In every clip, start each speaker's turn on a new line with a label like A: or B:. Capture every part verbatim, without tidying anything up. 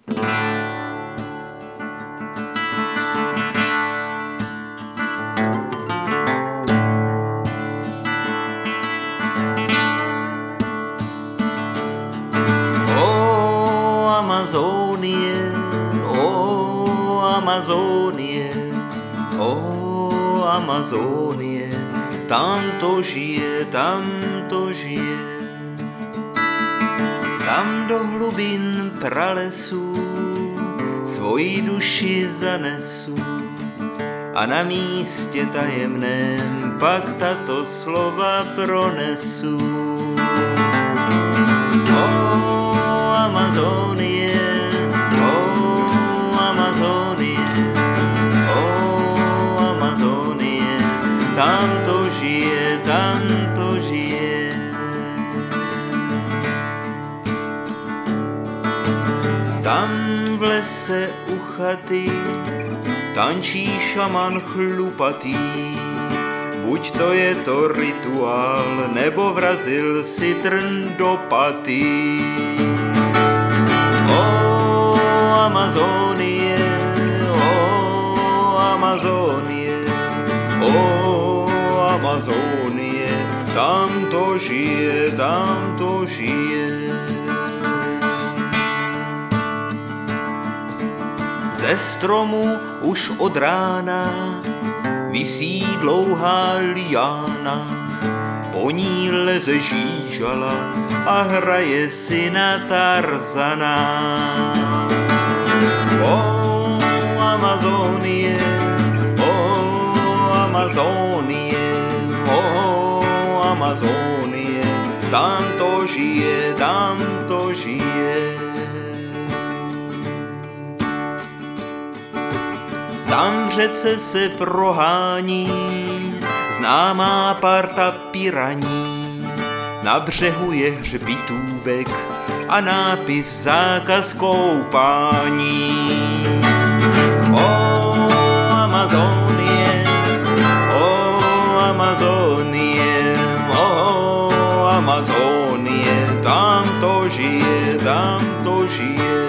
A: Amazónie, o Amazónie, o Amazónie, tam to žije, tam to žije. Tam do hlubin pralesů svoji duši zanesu a na místě tajemném pak tato slova pronesu. O Amazonie, o Amazonie, o Amazonie, tam to žije, tam to žije. Tam v lese u chaty tančí šaman chlupatý, buď to je to rituál, nebo vrazil si trn do paty. O Amazonie, o Amazonie, o Amazonie, tam to žije, tam to žije. Ze stromu už od rána visí dlouhá liána, po ní leze žížala a hraje si na Tarzana. O Amazonie, o Amazonie, o Amazonie, tam to žije, tam to žije. Tam v řece se prohání známá parta piraní. Na břehu je hřbitůvek a nápis zákaz koupání. O Amazonie, o Amazonie, o Amazonie, tam to žije, tam to žije.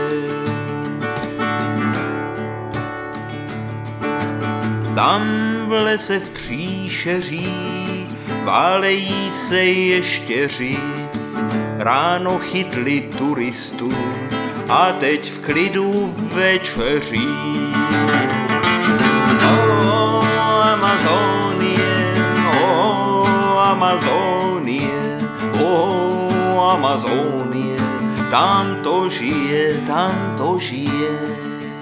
A: Tam v lese v příšeří válejí se ještěři, ráno chytli turistu a teď v klidu večeří. O Amazonie, o Amazonie, o Amazonie, tam to žije, tam to žije.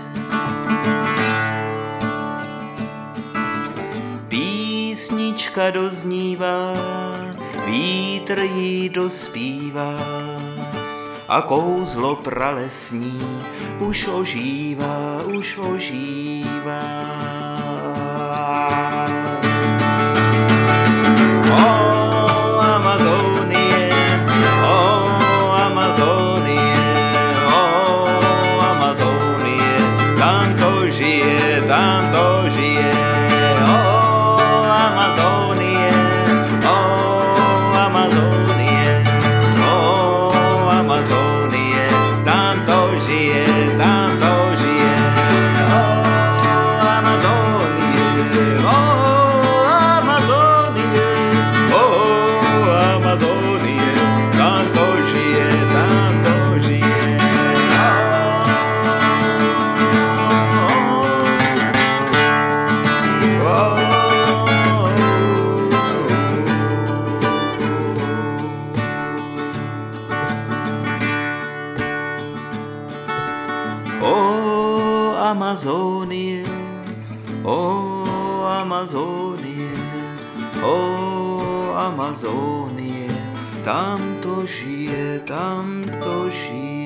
A: Písnička doznívá, vítr jí dospívá a kouzlo pralesní už ožívá, už ožívá. O Amazonie, o Amazonie, o Amazonie, tam to žije, tam to žije. O Amazonie, o Amazonie, o Amazonie, tam to žije, tam to žije.